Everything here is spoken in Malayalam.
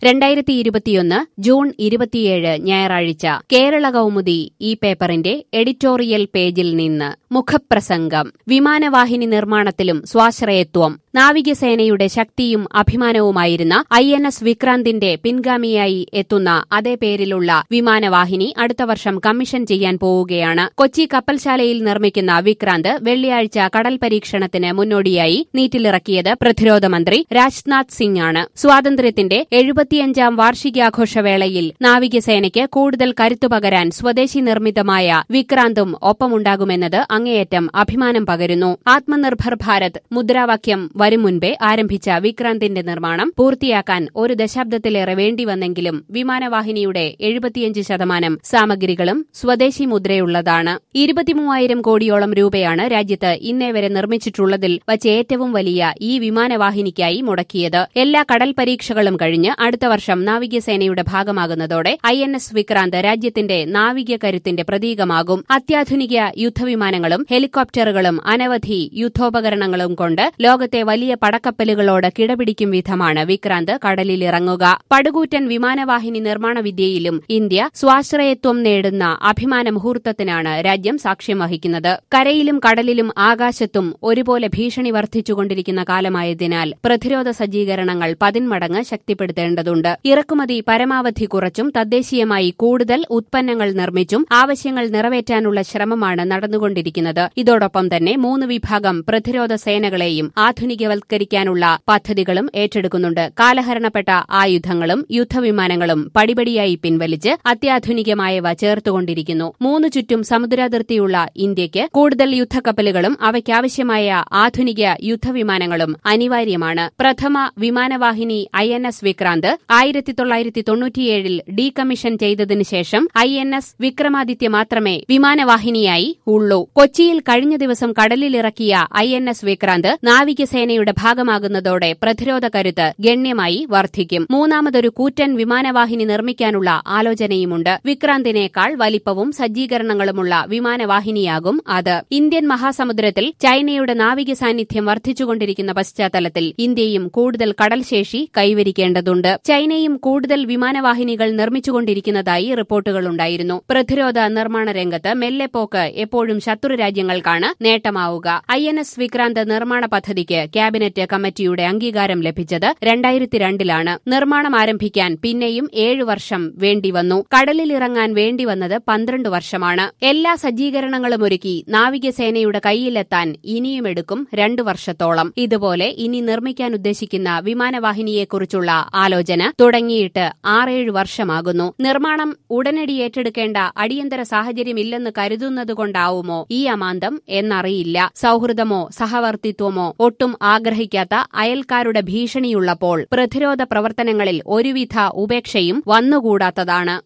2021 ജൂൺ 27 ഞായറാഴ്ച കേരള കൗമുദി ഈ പേപ്പറിന്റെ എഡിറ്റോറിയൽ പേജിൽ നിന്ന് മുഖപ്രസംഗം. വിമാനവാഹിനി നിർമ്മാണത്തിലും സ്വാശ്രയത്വം. നാവികസേനയുടെ ശക്തിയും അഭിമാനവുമായിരുന്ന INS വിക്രാന്തിന്റെ പിൻഗാമിയായി എത്തുന്ന അതേ പേരിലുള്ള വിമാനവാഹിനി അടുത്ത വർഷം കമ്മീഷൻ ചെയ്യാൻ പോവുകയാണ്. കൊച്ചി കപ്പൽശാലയിൽ നിർമ്മിക്കുന്ന വിക്രാന്ത് വെള്ളിയാഴ്ച കടൽ പരീക്ഷണത്തിന് മുന്നോടിയായി നീറ്റിലിറക്കിയത് പ്രതിരോധ മന്ത്രി രാജ്നാഥ് സിംഗ് ആണ്. സ്വാതന്ത്ര്യത്തിന്റെ 75ാം വാർഷികാഘോഷവേളയിൽ നാവികസേനയ്ക്ക് കൂടുതൽ കരുത്തുപകരാൻ സ്വദേശി നിർമ്മിതമായ വിക്രാന്തും ഒപ്പമുണ്ടാകുമെന്നത് അങ്ങേയറ്റം അഭിമാനം പകരുന്നു. ആത്മനിർഭർ ഭാരത് മുദ്രാവാക്യം വരും മുൻപേ ആരംഭിച്ച വിക്രാന്തിന്റെ നിർമ്മാണം പൂർത്തിയാക്കാൻ ഒരു ദശാബ്ദത്തിലേറെ വേണ്ടിവന്നെങ്കിലും വിമാനവാഹിനിയുടെ 75% സാമഗ്രികളും സ്വദേശി മുദ്രയുള്ളതാണ്. 23,000 കോടിയോളം രൂപയാണ് രാജ്യത്ത് ഇന്നേവരെ നിർമ്മിച്ചിട്ടുള്ളതിൽ വച്ച് ഏറ്റവും വലിയ ഈ വിമാനവാഹിനിക്കായി മുടക്കിയത്. എല്ലാ കടൽ പരീക്ഷകളും കഴിഞ്ഞ് അടുത്ത വർഷം നാവികസേനയുടെ ഭാഗമാകുന്നതോടെ INS വിക്രാന്ത് രാജ്യത്തിന്റെ നാവിക കരുത്തിന്റെ പ്രതീകമാകും. അത്യാധുനിക യുദ്ധവിമാനങ്ങളും ഹെലികോപ്റ്ററുകളും അനവധി യുദ്ധോപകരണങ്ങളും കൊണ്ട് ലോകത്തെ വലിയ പടക്കപ്പലുകളോട് കിടപിടിക്കും വിധമാണ് വിക്രാന്ത് കടലിലിറങ്ങുക. പടുകൂറ്റൻ വിമാനവാഹിനി നിർമ്മാണ വിദ്യയിലും ഇന്ത്യ സ്വാശ്രയത്വം നേടുന്ന അഭിമാന മുഹൂർത്തത്തിനാണ് രാജ്യം സാക്ഷ്യം വഹിക്കുന്നത്. കരയിലും കടലിലും ആകാശത്തും ഒരുപോലെ ഭീഷണി വർദ്ധിച്ചുകൊണ്ടിരിക്കുന്ന കാലമായതിനാൽ പ്രതിരോധ സജ്ജീകരണങ്ങൾ 10 മടങ്ങ് ശക്തിപ്പെടുത്തേണ്ടതുണ്ട്. ഇറക്കുമതി പരമാവധി കുറച്ചും തദ്ദേശീയമായി കൂടുതൽ ഉത്പന്നങ്ങൾ നിർമ്മിച്ചും ആവശ്യങ്ങൾ നിറവേറ്റാനുള്ള ശ്രമമാണ് നടന്നുകൊണ്ടിരിക്കുന്നത്. ഇതോടൊപ്പം തന്നെ 3 വിഭാഗം പ്രതിരോധ സേനകളെയും ആധുനികവൽക്കരിക്കാനുള്ള പദ്ധതികളും ഏറ്റെടുക്കുന്നുണ്ട്. കാലഹരണപ്പെട്ട ആയുധങ്ങളും യുദ്ധവിമാനങ്ങളും പടിപടിയായി പിൻവലിച്ച് അത്യാധുനികമായവ ചേർത്തുകൊണ്ടിരിക്കുന്നു. 3 ചുറ്റും സമുദ്രാതിർത്തിയുള്ള ഇന്ത്യയ്ക്ക് കൂടുതൽ യുദ്ധക്കപ്പലുകളും അവയ്ക്കാവശ്യമായ ആധുനിക യുദ്ധവിമാനങ്ങളും അനിവാര്യമാണ്. പ്രഥമ വിമാനവാഹിനി INS വിക്രാന്ത് 1997 ഡീകമ്മീഷൻ ചെയ്തതിനു ശേഷം INS വിക്രമാദിത്യ മാത്രമേ വിമാനവാഹിനിയായി ഉള്ളൂ. കൊച്ചിയിൽ കഴിഞ്ഞ ദിവസം കടലിലിറക്കിയ INS വിക്രാന്ത് നാവികസേനയുടെ ഭാഗമാകുന്നതോടെ പ്രതിരോധ കരുത്ത് ഗണ്യമായി വർദ്ധിക്കും. മൂന്നാമതൊരു കൂറ്റൻ വിമാനവാഹിനി നിർമ്മിക്കാനുള്ള ആലോചനയുമുണ്ട്. വിക്രാന്തിനേക്കാൾ വലിപ്പവും സജ്ജീകരണങ്ങളുമുള്ള വിമാനവാഹിനിയാകും അത്. ഇന്ത്യൻ മഹാസമുദ്രത്തിൽ ചൈനയുടെ നാവിക സാന്നിധ്യം വർദ്ധിച്ചുകൊണ്ടിരിക്കുന്ന പശ്ചാത്തലത്തിൽ ഇന്ത്യയും കൂടുതൽ കടൽശേഷി കൈവരിക്കേണ്ടതുണ്ട്. ചൈനയും കൂടുതൽ വിമാനവാഹിനികൾ നിർമ്മിച്ചുകൊണ്ടിരിക്കുന്നതായി റിപ്പോർട്ടുകളുണ്ടായിരുന്നു. പ്രതിരോധ നിർമ്മാണ രംഗത്ത് മെല്ലെപ്പോക്ക് എപ്പോഴും ശത്രുരാജ്യങ്ങൾക്കാണ് നേട്ടമാവുക. INS വിക്രാന്ത് നിർമ്മാണ പദ്ധതിക്ക് ക്യാബിനറ്റ് കമ്മിറ്റിയുടെ അംഗീകാരം ലഭിച്ചത് 2002 നിർമ്മാണം ആരംഭിക്കാൻ പിന്നെയും 7 വർഷം വേണ്ടിവന്നു. കടലിലിറങ്ങാൻ വേണ്ടിവന്നത് 12 വർഷമാണ്. എല്ലാ സജ്ജീകരണങ്ങളും ഒരുക്കി നാവികസേനയുടെ കൈയിലെത്താൻ ഇനിയുമെടുക്കും 2 വർഷത്തോളം. ഇതുപോലെ ഇനി നിർമ്മിക്കാൻ ഉദ്ദേശിക്കുന്ന വിമാനവാഹിനിയെക്കുറിച്ചുള്ള ആലോചന തുടങ്ങിയിട്ട് 6-7 വർഷമാകുന്നു. നിർമ്മാണം ഉടനടി ഏറ്റെടുക്കേണ്ട അടിയന്തര സാഹചര്യമില്ലെന്ന് കരുതുന്നതുകൊണ്ടാവുമോ ഈ അമാന്തം എന്നറിയില്ല. സൌഹൃദമോ സഹവർത്തിത്വമോ ഒട്ടും ആഗ്രഹിക്കാത്ത അയൽക്കാരുടെ ഭീഷണിയുള്ളപ്പോൾ പ്രതിരോധ പ്രവർത്തനങ്ങളിൽ ഒരുവിധ ഉപേക്ഷയും വന്നുകൂടാത്തതാണ്.